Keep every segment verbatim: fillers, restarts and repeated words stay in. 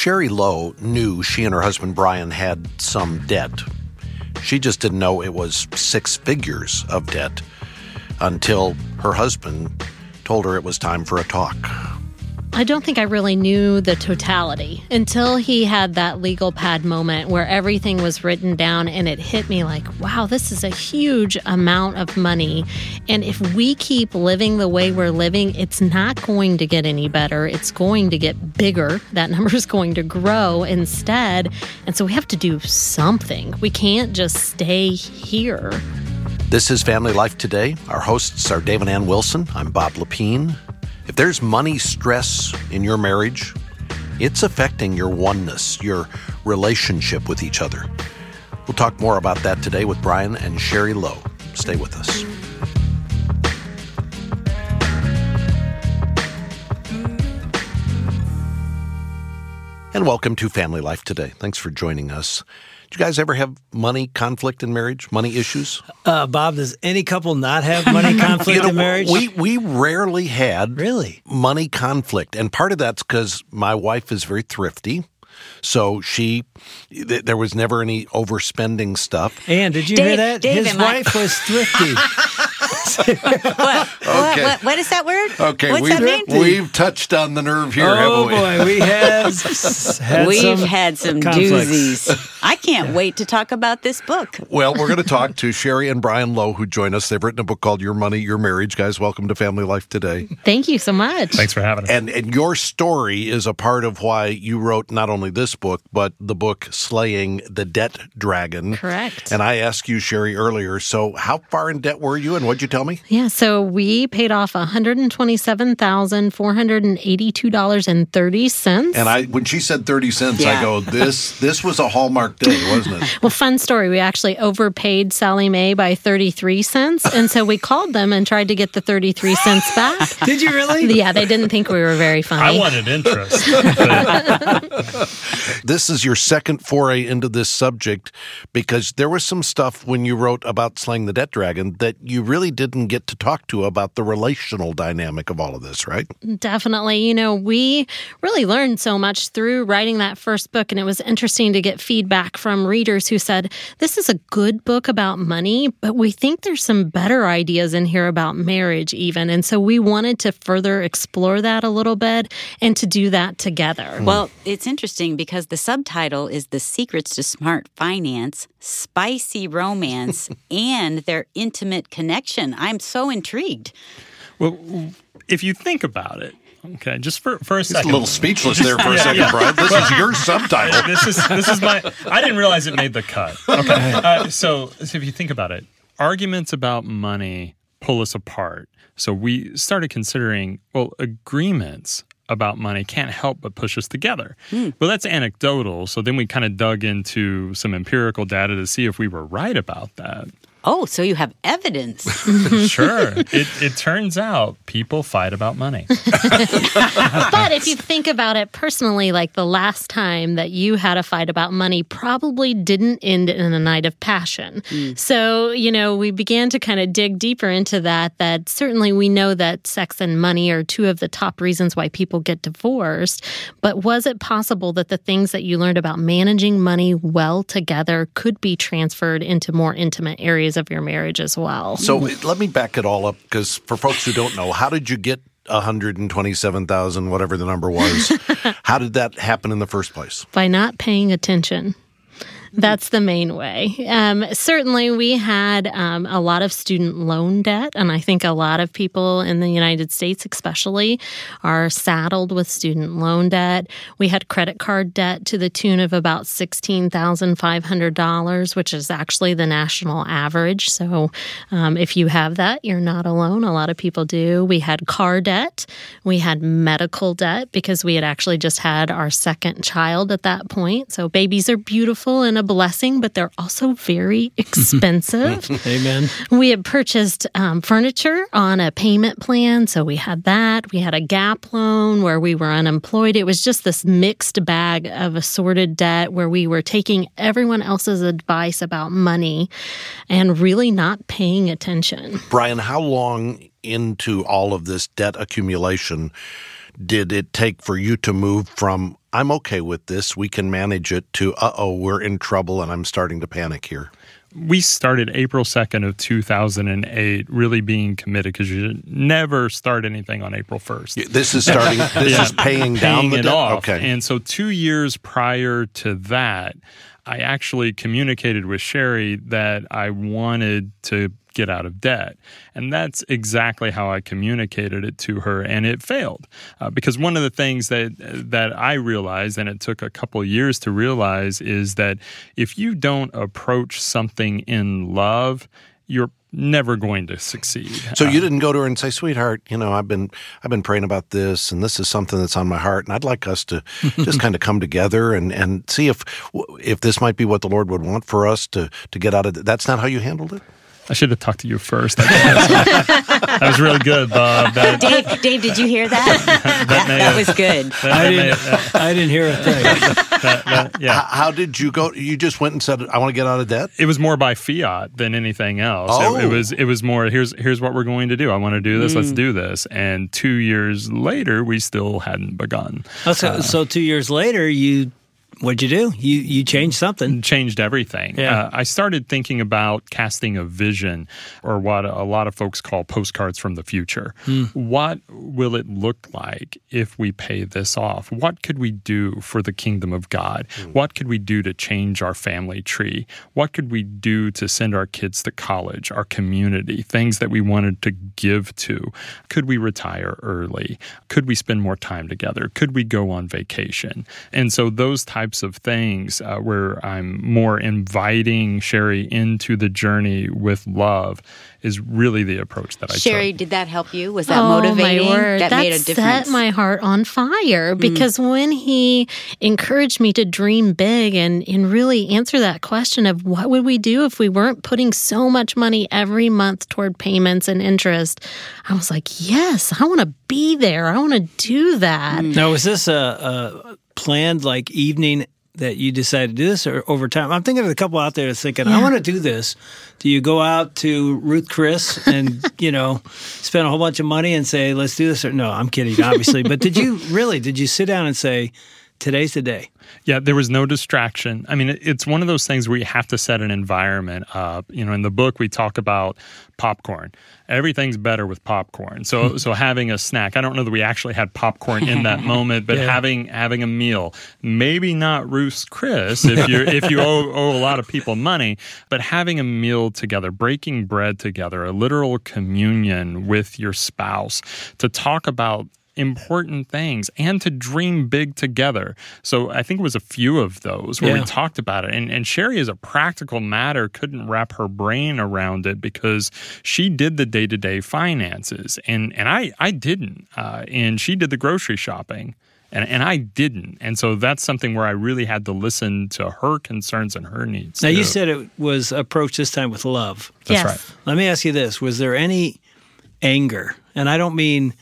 Sherry Lowe knew she and her husband Brian had some debt. She just didn't know it was six figures of debt until her husband told her it was time for a talk. I don't think I really knew the totality until he had that legal pad moment where everything was written down and it hit me like, wow, this is a huge amount of money. And if we keep living the way we're living, it's not going to get any better. It's going to get bigger. That number is going to grow instead. And so we have to do something. We can't just stay here. This is Family Life Today. Our hosts are Dave and Ann Wilson. I'm Bob Lepine. If there's money stress in your marriage, it's affecting your oneness, your relationship with each other. We'll talk more about that today with Brian and Sherry Lowe. Stay with us. And welcome to Family Life Today. Thanks for joining us. Do you guys ever have money conflict in marriage, money issues? Uh, Bob, does any couple not have money conflict you know, in marriage? We we rarely had really money conflict. And part of that's because my wife is very thrifty. So she, th- there was never any overspending stuff. And did you Dave, hear that? Dave, His am I- wife was thrifty. What? What, Okay. what? What is that word? Okay, What's we've, that mean? we've touched on the nerve here, oh, haven't we? boy, we have had We've some had some conflicts. doozies. I can't wait to talk about this book. Well, we're going to talk to Sherry and Brian Lowe, who join us. They've written a book called Your Money, Your Marriage. Guys, welcome to Family Life Today. Thank you so much. Thanks for having us. And and your story is a part of why you wrote not only this book, but the book Slaying the Debt Dragon. Correct. And I asked you, Sherry, earlier, so how far in debt were you, and what'd you tell me? Yeah, so we paid off one hundred twenty-seven thousand four hundred eighty-two dollars and thirty cents. And I, when she said thirty cents, I Yeah. go, this this was a Hallmark day, wasn't it? Well, fun story. We actually overpaid Sally Mae by thirty-three cents. And so we called them and tried to get the thirty-three cents back. Did you really? Yeah, they didn't think we were very funny. I wanted interest. but- This is your second foray into this subject because there was some stuff when you wrote about Slaying the Debt Dragon that you really didn't get to talk to about the relational dynamic of all of this, right? Definitely. You know, we really learned so much through writing that first book, and it was interesting to get feedback from readers who said, this is a good book about money, but we think there's some better ideas in here about marriage even. And so we wanted to further explore that a little bit and to do that together. Well, it's interesting because the subtitle is The Secrets to Smart Finance, Spicy Romance, and Their Intimate Connection. I'm so intrigued. well, if you think about it, okay, just for, for a It's a second. little speechless there for a Yeah, second, yeah. Brian. This is your subtitle. This is this is my. I didn't realize it made the cut. Okay, uh, so, so if you think about it, arguments about money pull us apart. So we started considering, well, agreements about money can't help but push us together. Mm. Well, that's anecdotal. So then we kind of dug into some empirical data to see if we were right about that. Oh, so you have evidence. Sure. It, it turns out people fight about money. But if you think about it personally, like the last time that you had a fight about money probably didn't end in a night of passion. Mm. So, you know, we began to kind of dig deeper into that, that certainly we know that sex and money are two of the top reasons why people get divorced. But was it possible that the things that you learned about managing money well together could be transferred into more intimate areas of your marriage as well? So let me back it all up because for folks who don't know, how did you get one hundred twenty-seven thousand, whatever the number was? How did that happen in the first place? By not paying attention. That's the main way. Um, certainly, we had um, a lot of student loan debt, and I think a lot of people in the United States especially are saddled with student loan debt. We had credit card debt to the tune of about sixteen thousand five hundred dollars, which is actually the national average. So um, if you have that, you're not alone. A lot of people do. We had car debt. We had medical debt because we had actually just had our second child at that point. So babies are beautiful and a blessing, but they're also very expensive. Amen. We had purchased um, furniture on a payment plan, so we had that. We had a GAP loan where we were unemployed. It was just this mixed bag of assorted debt where we were taking everyone else's advice about money and really not paying attention. Brian, how long into all of this debt accumulation did it take for you to move from, I'm okay with this, we can manage it, to, uh-oh, we're in trouble and I'm starting to panic here? We started April second of two thousand eight really being committed, because you should never start anything on April first. This is starting, this Yeah. is paying down Paying the it debt? off. Okay. And so two years prior to that, I actually communicated with Sherry that I wanted to get out of debt. And that's exactly how I communicated it to her, and it failed. Uh, because one of the things that that I realized, and it took a couple years to realize, is that if you don't approach something in love, you're never going to succeed. So you didn't go to her and say, sweetheart, you know, I've been I've been praying about this, and this is something that's on my heart, and I'd like us to just kind of come together and, and see if if this might be what the Lord would want for us to, to get out of it. That's not how you handled it? I should have talked to you first. That was really good, Bob. That, Dave, Dave, did you hear that? that, may That have- was good. that- I that may didn't, have- I didn't hear a thing. that- that- yeah. How, how did you go? You just went and said, I want to get out of debt? It was more by fiat than anything else. Oh. It, it was it was more, here's here's what we're going to do. I want to do this. Mm. Let's do this. And two years later, we still hadn't begun. Oh, so, so two years later, you what'd you do? You you changed something. Changed everything. Yeah. Uh, I started thinking about casting a vision, or what a lot of folks call postcards from the future. Mm. What will it look like if we pay this off? What could we do for the kingdom of God? Mm. What could we do to change our family tree? What could we do to send our kids to college, our community, things that we wanted to give to? Could we retire early? Could we spend more time together? Could we go on vacation? And so those types of things uh, where I'm more inviting Sherry into the journey with love is really the approach that I Sherry, took. did that help you? Was that oh, motivating? My word. That, that made a difference. set my heart on fire, because mm. when he encouraged me to dream big and, and really answer that question of what would we do if we weren't putting so much money every month toward payments and interest, I was like, yes, I want to be there. I want to do that. Now, was this a, a planned like evening that you decided to do this, or over time? I'm thinking of a couple out there that's thinking, Yeah. I want to do this. Do you go out to Ruth Chris and, you know, spend a whole bunch of money and say, let's do this? Or no, I'm kidding, obviously. But did you really, did you sit down and say, today's the day? Yeah, there was no distraction. I mean, it, it's one of those things where you have to set an environment up. You know, in the book, we talk about popcorn. Everything's better with popcorn. So, so having a snack. I don't know that we actually had popcorn in that moment, but Yeah. having having a meal. Maybe not Ruth's Chris if you if you owe, owe a lot of people money, but having a meal together, breaking bread together, a literal communion with your spouse to talk about important things and to dream big together. So I think it was a few of those where Yeah. we talked about it. And, and Sherry, as a practical matter, couldn't wrap her brain around it because she did the day-to-day finances. And, and I, I didn't. Uh, and she did the grocery shopping. And, and I didn't. And so that's something where I really had to listen to her concerns and her needs. Now, too. you said it was approached this time with love. That's yes. right. Let me ask you this. Was there any anger? And I don't mean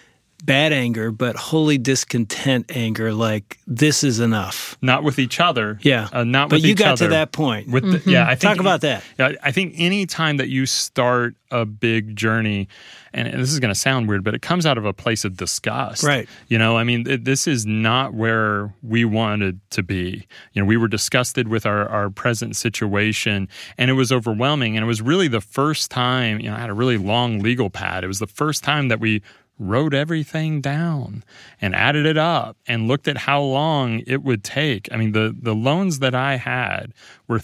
bad anger, but wholly discontent anger, like this is enough. Not with each other. Yeah. Uh, not but with you each got other. to that point. With the, yeah, I think Talk about that. Yeah, I think any time that you start a big journey, and this is going to sound weird, but it comes out of a place of disgust. Right. You know, I mean, it, this is not where we wanted to be. You know, we were disgusted with our, our present situation, and it was overwhelming. And it was really the first time, you know, I had a really long legal pad. It was the first time that we wrote everything down and added it up and looked at how long it would take. I mean, the, the loans that I had were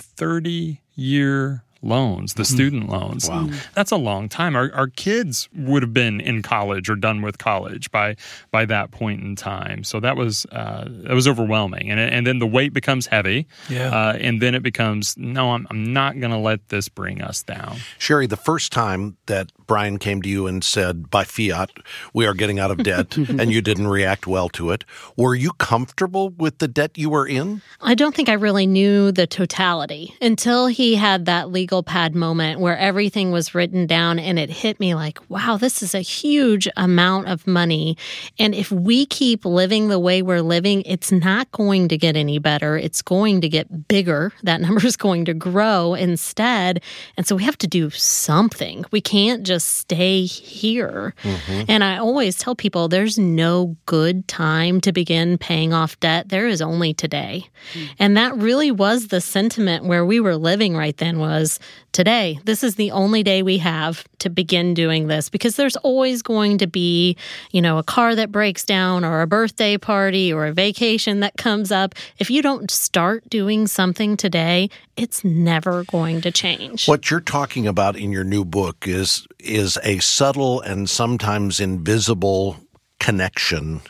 thirty-year loans, the student loans. Wow. That's a long time. Our, our kids would have been in college or done with college by by that point in time. So that was uh, that was overwhelming. And and then the weight becomes heavy. Yeah. Uh, and then it becomes, no, I'm, I'm not going to let this bring us down. Sherry, the first time that Brian came to you and said, by fiat, we are getting out of debt, and you didn't react well to it, were you comfortable with the debt you were in? I don't think I really knew the totality until he had that legal pad moment where everything was written down, and it hit me like, wow, this is a huge amount of money. And if we keep living the way we're living, it's not going to get any better. It's going to get bigger. That number is going to grow instead. And so we have to do something. We can't just just stay here. Mm-hmm. And I always tell people there's no good time to begin paying off debt. There is only today. Mm-hmm. And that really was the sentiment where we were living right then was today. This is the only day we have to begin doing this because there's always going to be, you know, a car that breaks down or a birthday party or a vacation that comes up. If you don't start doing something today, it's never going to change. What you're talking about in your new book is is a subtle and sometimes invisible connection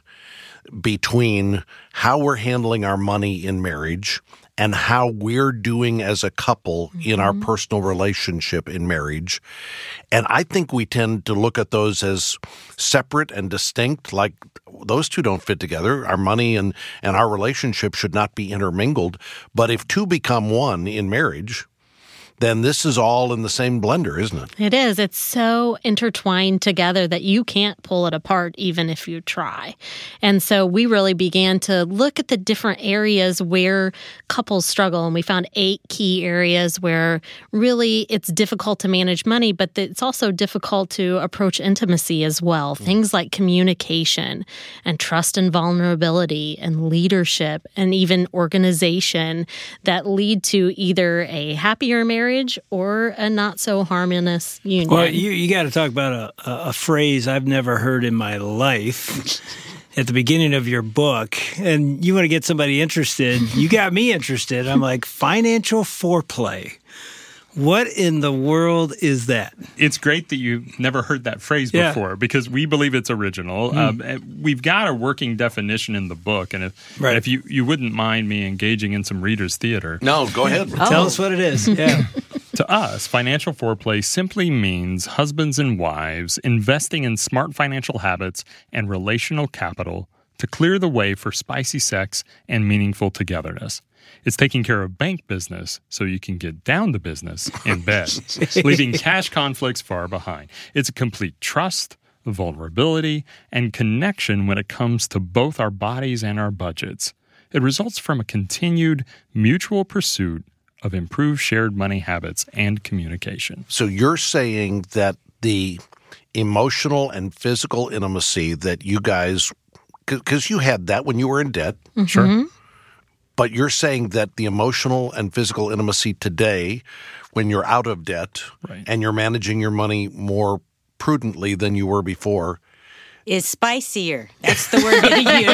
between how we're handling our money in marriage and how we're doing as a couple mm-hmm. in our personal relationship in marriage. And I think we tend to look at those as separate and distinct, like those two don't fit together. Our money and, and our relationship should not be intermingled. But if two become one in marriage, then this is all in the same blender, isn't it? It is. It's so intertwined together that you can't pull it apart even if you try. And so we really began to look at the different areas where couples struggle. And we found eight key areas where really it's difficult to manage money, but it's also difficult to approach intimacy as well. Mm. Things like communication and trust and vulnerability and leadership and even organization that lead to either a happier marriage or a not so harmonious union. Well, you, you got to talk about a, a, a phrase I've never heard in my life at the beginning of your book. And you want to get somebody interested. You got me interested. I'm like, financial foreplay. What in the world is that? It's great that you've never heard that phrase yeah. before because we believe it's original. Mm. Um, we've got a working definition in the book, and if, right. if you, you wouldn't mind me engaging in some reader's theater. No, go ahead. Oh. Tell us what it is. Yeah. To us, financial foreplay simply means husbands and wives investing in smart financial habits and relational capital to clear the way for spicy sex and meaningful togetherness. It's taking care of bank business so you can get down to business in bed, leaving cash conflicts far behind. It's a complete trust, vulnerability, and connection when it comes to both our bodies and our budgets. It results from a continued mutual pursuit of improved shared money habits and communication. So you're saying that the emotional and physical intimacy that you guys, because you had that when you were in debt. Mm-hmm. Sure. But you're saying that the emotional and physical intimacy today, when you're out of debt right. and you're managing your money more prudently than you were before, is spicier. That's the word you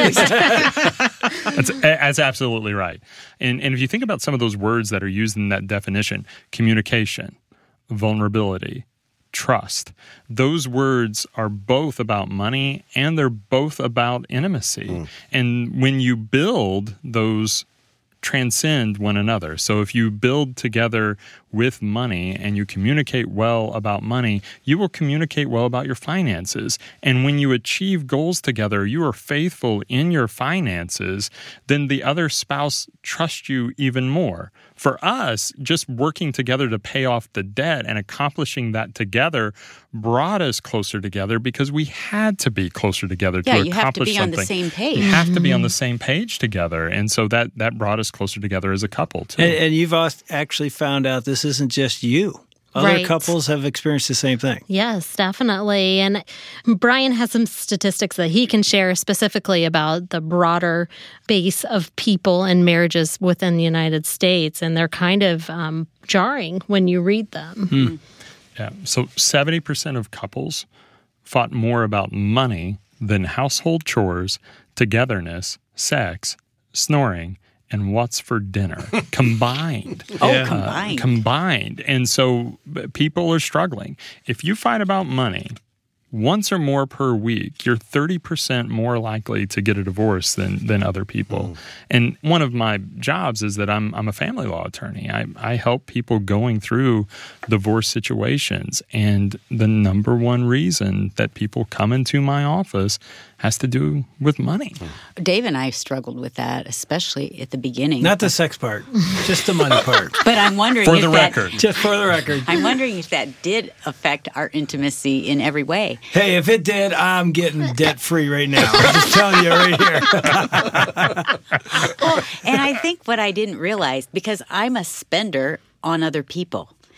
used. that's, that's absolutely right. And, and if you think about some of those words that are used in that definition, communication, vulnerability, trust, those words are both about money and they're both about intimacy. Mm. And when you build those transcend one another. So if you build together with money and you communicate well about money, you will communicate well about your finances. And when you achieve goals together, you are faithful in your finances, then the other spouse trusts you even more. For us, just working together to pay off the debt and accomplishing that together brought us closer together because we had to be closer together yeah, to you accomplish have to be something. on the same page. You have to be on the same page together. And so that, that brought us closer together as a couple, too. And, and you've actually found out this isn't just you. Other right. couples have experienced the same thing. Yes, definitely. And Brian has some statistics that he can share specifically about the broader base of people and marriages within the United States. And they're kind of um, jarring when you read them. Hmm. Yeah. So seventy percent of couples fought more about money than household chores, togetherness, sex, snoring, and what's for dinner combined. Oh, Yeah. combined. Uh, combined. And so people are struggling. If you fight about money once or more per week, you're thirty percent more likely to get a divorce than than other people. Mm. And one of my jobs is that I'm I'm a family law attorney. I, I help people going through divorce situations. And the number one reason that people come into my office has to do with money. Dave and I struggled with that, especially at the beginning. Not the sex part, just the money part. But I'm wondering For if the that, record. Just for the record. I'm wondering if that did affect our intimacy in every way. Hey, if it did, I'm getting debt-free right now. I'm just telling you right here. Well, and I think what I didn't realize, because I'm a spender on other people.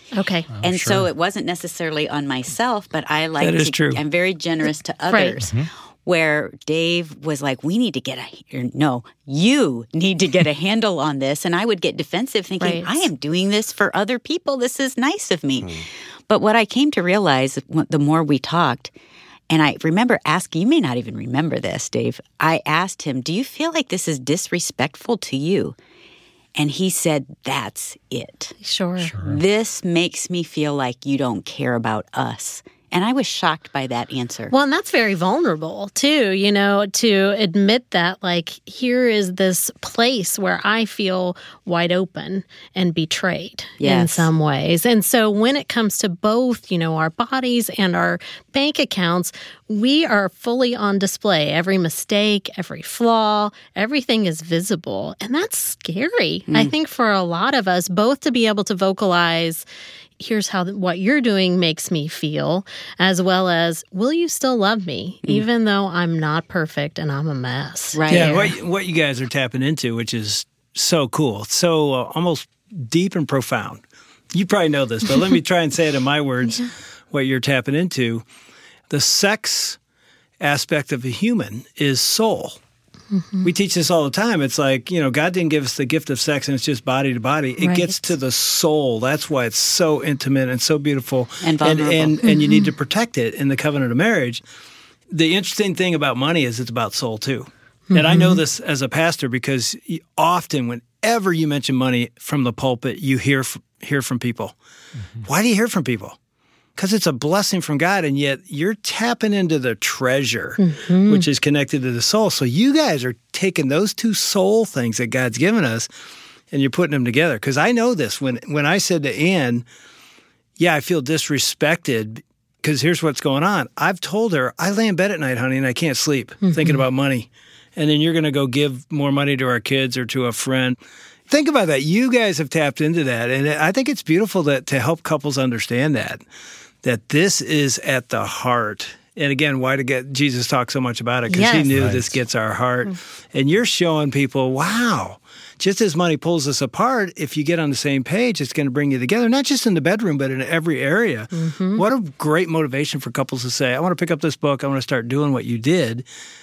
Okay. Oh, and sure. so it wasn't necessarily on myself, but I like That is to, true. I'm very generous to Right. others. Where Dave was like, we need to get a, or no, you need to get a handle on this. And I would get defensive thinking, Right. I am doing this for other people. This is nice of me. But what I came to realize the more we talked, and I remember asking, you may not even remember this, Dave. I asked him, do you feel like this is disrespectful to you? And he said, that's it. Sure. This makes me feel like you don't care about us. And I was shocked by that answer. Well, and that's very vulnerable too, you know, to admit that, like, here is this place where I feel wide open and betrayed in Yes. some ways. And so when it comes to both, you know, our bodies and our bank accounts, we are fully on display. Every mistake, every flaw, everything is visible. And that's scary, I think, for a lot of us, both to be able to vocalize, here's how what you're doing makes me feel, as well as, will you still love me, even though I'm not perfect and I'm a mess? Right. Yeah, there. what, what you guys are tapping into, which is so cool, so uh, almost deep and profound. You probably know this, but let me try and say it in my words, what you're tapping into. The sex aspect of a human is soul. Mm-hmm. We teach this all the time. It's like, you know, God didn't give us the gift of sex and it's just body to body. It Right. gets to the soul. That's why it's so intimate and so beautiful. And vulnerable. And, and, and you need to protect it in the covenant of marriage. The interesting thing about money is it's about soul too. Mm-hmm. And I know this as a pastor because often whenever you mention money from the pulpit, you hear, hear from people. Mm-hmm. Why do you hear from people? Because it's a blessing from God, and yet you're tapping into the treasure, mm-hmm. which is connected to the soul. So you guys are taking those two soul things that God's given us, and you're putting them together. Because I know this. When when I said to Ann, yeah, I feel disrespected because here's what's going on. I've told her, I lay in bed at night, honey, and I can't sleep mm-hmm. thinking about money. And then you're going to go give more money to our kids or to a friend. Think about that. You guys have tapped into that. And I think it's beautiful that to help couples understand that. That this is at the heart. And again, why to get Jesus talk so much about it? Because yes. he knew right. this gets our heart. Mm-hmm. And you're showing people, wow, just as money pulls us apart, if you get on the same page, it's going to bring you together, not just in the bedroom, but in every area. Mm-hmm. What a great motivation for couples to say, I want to pick up this book, I want to start doing what you did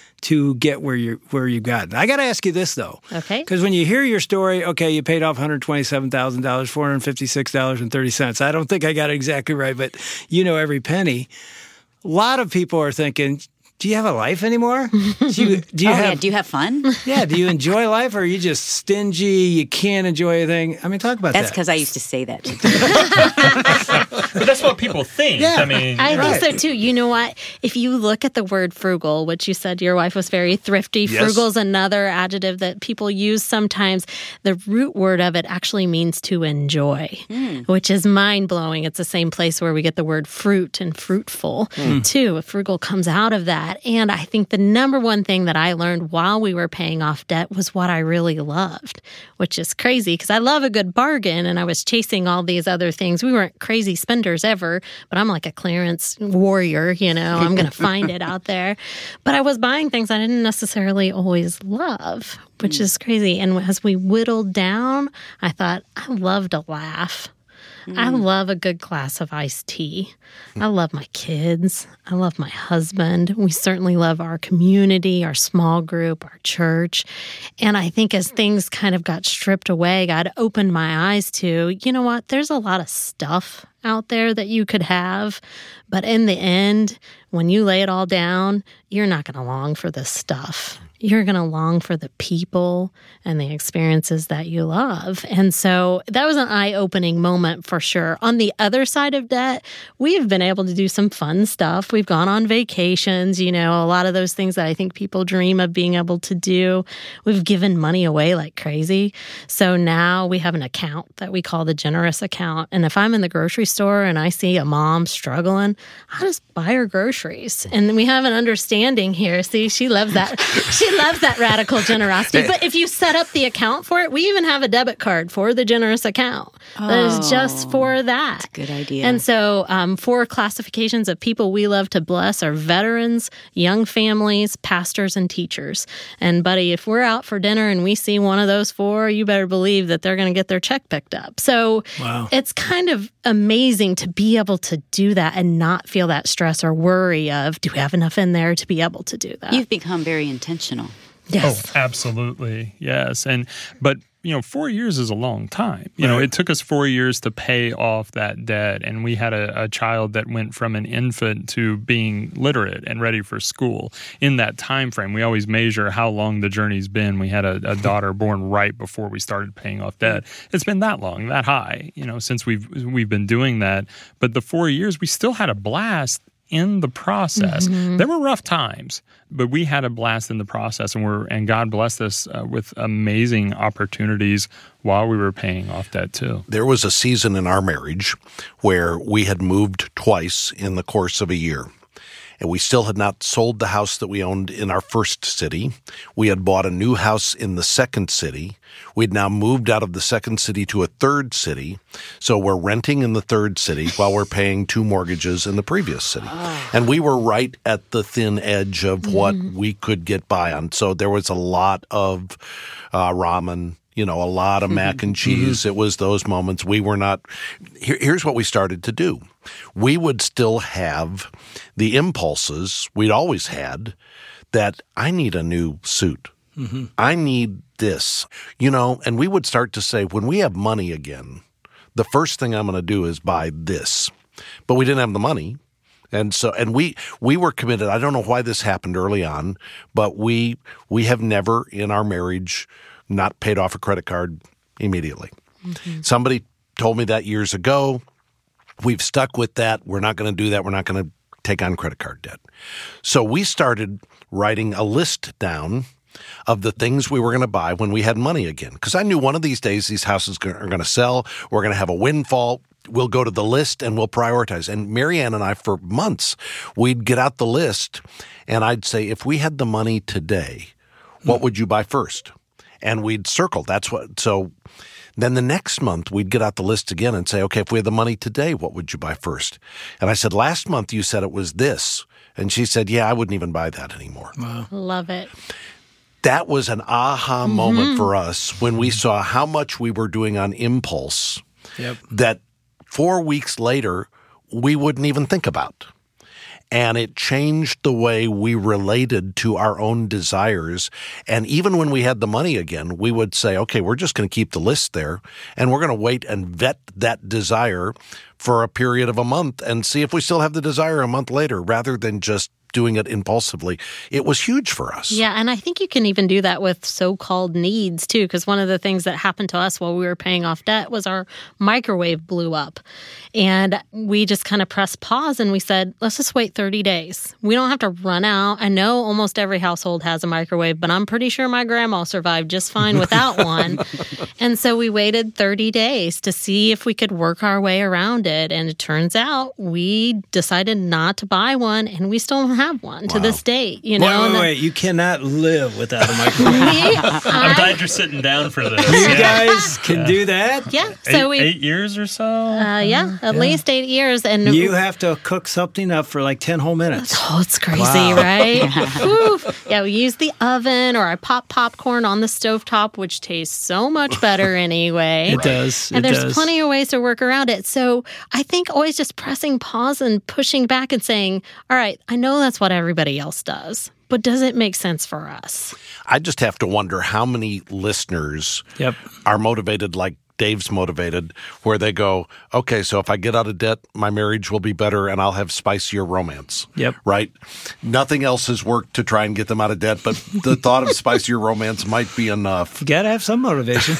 to get where you where you got. I got to ask you this, though. Okay. Because when you hear your story, okay, you paid off one hundred twenty-seven thousand dollars, four hundred fifty-six dollars and thirty cents. I don't think I got it exactly right, but you know every penny. A lot of people are thinking, do you have a life anymore? Do you, do you oh, have, yeah. Do you have fun? yeah, do you enjoy life, or are you just stingy, you can't enjoy anything? I mean, talk about That's that. because I used to say that to But that's what people think. Yeah. I mean, I Right. think so too. You know what? If you look at the word frugal, which you said your wife was very thrifty, Yes. frugal is another adjective that people use sometimes. The root word of it actually means to enjoy, mm. which is mind blowing. It's the same place where we get the word fruit and fruitful mm. too. Frugal comes out of that. And I think the number one thing that I learned while we were paying off debt was what I really loved, which is crazy because I love a good bargain and I was chasing all these other things. We weren't crazy spenders ever, but I'm like a clearance warrior, you know, I'm going to find it out there. But I was buying things I didn't necessarily always love, which is crazy. And as we whittled down, I thought, I love to laugh. Mm. I love a good glass of iced tea. I love my kids. I love my husband. We certainly love our community, our small group, our church. And I think as things kind of got stripped away, God opened my eyes to, you know what, there's a lot of stuff out there that you could have. But in the end, when you lay it all down, you're not going to long for this stuff. You're going to long for the people and the experiences that you love. And so that was an eye-opening moment for sure. On the other side of debt, we've been able to do some fun stuff. We've gone on vacations, you know, a lot of those things that I think people dream of being able to do. We've given money away like crazy. So now we have an account that we call the generous account. And if I'm in the grocery store and I see a mom struggling, I just buy her groceries. And we have an understanding here. See, she loves that. She He loves that radical generosity. But if you set up the account for it, we even have a debit card for the generous account that is just for that. That's a good idea. And so um, four classifications of people we love to bless are veterans, young families, pastors, and teachers. And buddy, if we're out for dinner and we see one of those four, you better believe that they're going to get their check picked up. So wow. It's kind of amazing to be able to do that and not feel that stress or worry of, do we have enough in there to be able to do that? You've become very intentional. Yes. Oh, absolutely. Yes. And, but, you know, four years is a long time. You know, it took us four years to pay off that debt. And we had a, a child that went from an infant to being literate and ready for school in that time frame. We always measure how long the journey's been. We had a, a daughter born right before we started paying off debt. It's been that long, that high, you know, since we've we've been doing that. But the four years, we still had a blast in the process. Mm-hmm. There were rough times, but we had a blast in the process, and we're and God blessed us uh, with amazing opportunities while we were paying off debt too. There was a season in our marriage where we had moved twice in the course of a year. And we still had not sold the house that we owned in our first city. We had bought a new house in the second city. We'd now moved out of the second city to a third city. So we're renting in the third city while we're paying two mortgages in the previous city. Oh. And we were right at the thin edge of what mm. we could get by on. So there was a lot of uh, ramen, you know, a lot of mac and cheese. Mm-hmm. It was those moments we were not here, here's what we started to do. We would still have the impulses we'd always had that I need a new suit. Mm-hmm. I need this, you know, and we would start to say, when we have money again, the first thing I'm going to do is buy this. But we didn't have the money. And so, and we, we were committed. I don't know why this happened early on, but we, we have never in our marriage not paid off a credit card immediately. Mm-hmm. Somebody told me that years ago. We've stuck with that. We're not going to do that. We're not going to take on credit card debt. So we started writing a list down of the things we were going to buy when we had money again. Because I knew one of these days these houses are going to sell. We're going to have a windfall. We'll go to the list and we'll prioritize. And Marianne and I, for months, we'd get out the list and I'd say, if we had the money today, what would you buy first? And we'd circle. That's what, so then the next month we'd get out the list again and say, okay, if we had the money today, what would you buy first? And I said, last month you said it was this. And she said, yeah, I wouldn't even buy that anymore. Wow. Love it. That was an aha mm-hmm. moment for us when we saw how much we were doing on impulse yep. that four weeks later we wouldn't even think about. And it changed the way we related to our own desires. And even when we had the money again, we would say, okay, we're just going to keep the list there, and we're going to wait and vet that desire for a period of a month and see if we still have the desire a month later, rather than just doing it impulsively. It was huge for us. Yeah, and I think you can even do that with so-called needs, too, because one of the things that happened to us while we were paying off debt was our microwave blew up. And we just kind of pressed pause and we said, let's just wait thirty days. We don't have to run out. I know almost every household has a microwave, but I'm pretty sure my grandma survived just fine without one. And so we waited thirty days to see if we could work our way around it. And it turns out we decided not to buy one, and we still don't have one wow. to this date. You know, wait, wait, wait. You cannot live without a microwave. we, I'm glad you're sitting down for this. You yeah. guys can yeah. do that? Yeah. So eight, we, eight years or so? Uh, yeah, at yeah. least eight years. And you have to cook something up for like ten whole minutes. Oh, it's crazy, wow. right? Ooh. Yeah, we use the oven, or I pop popcorn on the stovetop, which tastes so much better anyway. It does. And it there's does. plenty of ways to work around it. So I think always just pressing pause and pushing back and saying, all right, I know that's what everybody else does, but does it make sense for us? I just have to wonder how many listeners yep. are motivated like Dave's motivated, where they go, okay, so if I get out of debt, my marriage will be better and I'll have spicier romance. Yep. Right? Nothing else has worked to try and get them out of debt, but the thought of spicier romance might be enough. You got to have some motivation.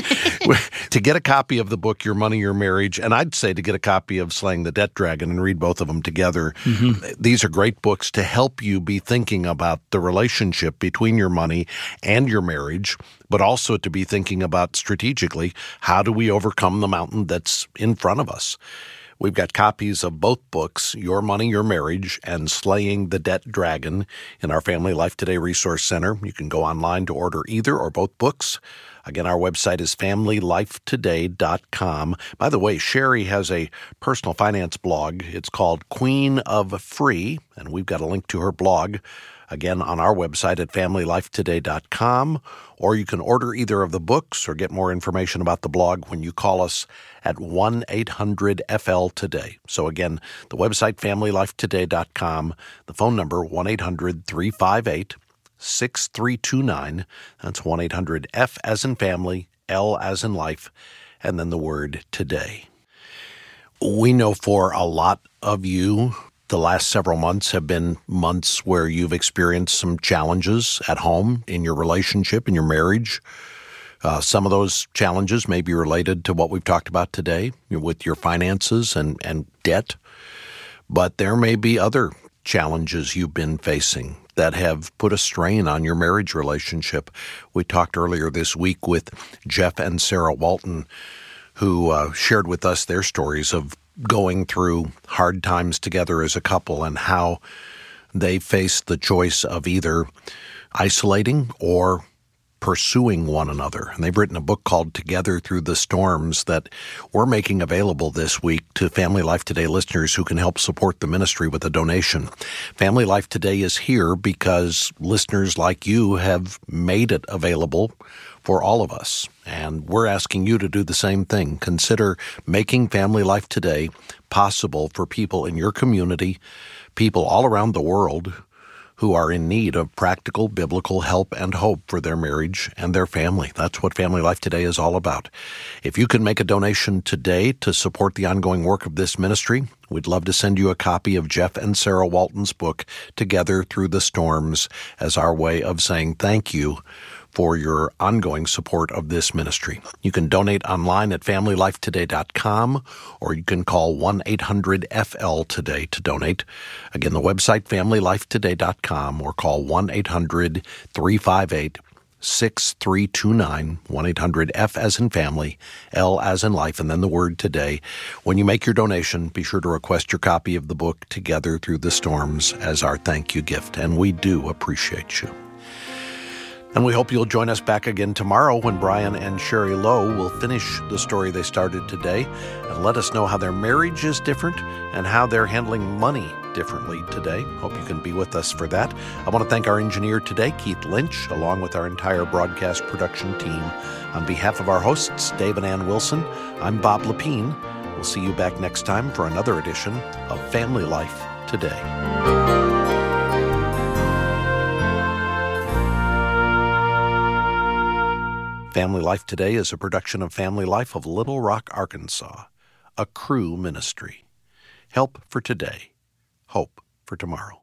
To get a copy of the book, Your Money, Your Marriage, and I'd say to get a copy of Slaying the Debt Dragon and read both of them together. Mm-hmm. These are great books to help you be thinking about the relationship between your money and your marriage, but also to be thinking about strategically, how do we overcome the mountain that's in front of us? We've got copies of both books, Your Money, Your Marriage, and Slaying the Debt Dragon, in our Family Life Today Resource Center. You can go online to order either or both books. Again, our website is family life today dot com. By the way, Sherry has a personal finance blog. It's called Queen of Free, and we've got a link to her blog, again, on our website at family life today dot com. Or you can order either of the books or get more information about the blog when you call us at one eight hundred F L today. So again, the website family life today dot com, the phone number one eight hundred three five eight six three two nine. That's one eight hundred F as in family, L as in life, and then the word today. We know for a lot of you, the last several months have been months where you've experienced some challenges at home, in your relationship, in your marriage. Uh, some of those challenges may be related to what we've talked about today with your finances and, and debt. But there may be other challenges you've been facing that have put a strain on your marriage relationship. We talked earlier this week with Jeff and Sarah Walton, who uh, shared with us their stories of going through hard times together as a couple and how they faced the choice of either isolating or pursuing one another. And they've written a book called Together Through the Storms that we're making available this week to Family Life Today listeners who can help support the ministry with a donation. Family Life Today is here because listeners like you have made it available for all of us. And we're asking you to do the same thing. Consider making Family Life Today possible for people in your community, people all around the world who are in need of practical biblical help and hope for their marriage and their family. That's what Family Life Today is all about. If you can make a donation today to support the ongoing work of this ministry, we'd love to send you a copy of Jeff and Sarah Walton's book, Together Through the Storms, as our way of saying thank you for your ongoing support of this ministry. You can donate online at family life today dot com, or you can call one eight hundred F L today to donate. Again, the website family life today dot com, or call one eight hundred three five eight six three two nine, one eight hundred F as in family, L as in life, and then the word today. When you make your donation, be sure to request your copy of the book Together Through the Storms as our thank you gift, and we do appreciate you. And we hope you'll join us back again tomorrow when Brian and Sherry Lowe will finish the story they started today and let us know how their marriage is different and how they're handling money differently today. Hope you can be with us for that. I want to thank our engineer today, Keith Lynch, along with our entire broadcast production team. On behalf of our hosts, Dave and Ann Wilson, I'm Bob Lepine. We'll see you back next time for another edition of Family Life Today. Family Life Today is a production of Family Life of Little Rock, Arkansas, a Cru ministry. Help for today, hope for tomorrow.